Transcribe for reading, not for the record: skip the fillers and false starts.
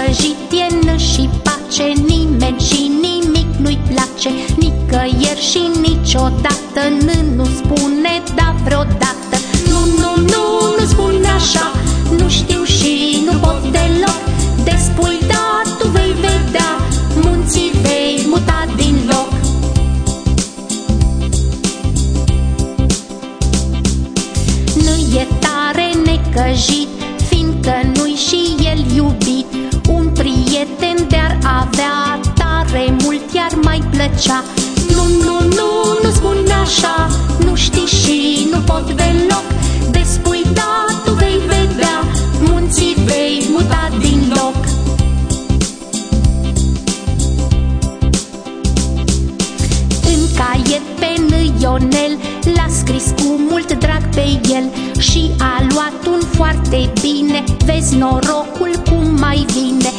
necăjit e și pace, nimeni și nimic nu-i place, nicăieri și niciodată, nu spune da vreodată. Nu, nu, nu, nu spune așa, nu știu și nu pot deloc, despui da, tu vei vedea, munții vei muta din loc. Nu e tare necăjit, fiindcă nu-i și el iubit, un prieten de-ar avea tare mult i-ar mai plăcea. Nu, nu, nu, nu spune așa, nu știi și nu pot deloc, despui da, tu vei vedea, munții vei muta din loc. În caiet pe Ionel l-a scris cu mult drag pe el și a luat un foarte bine, vezi norocul cum mai vine.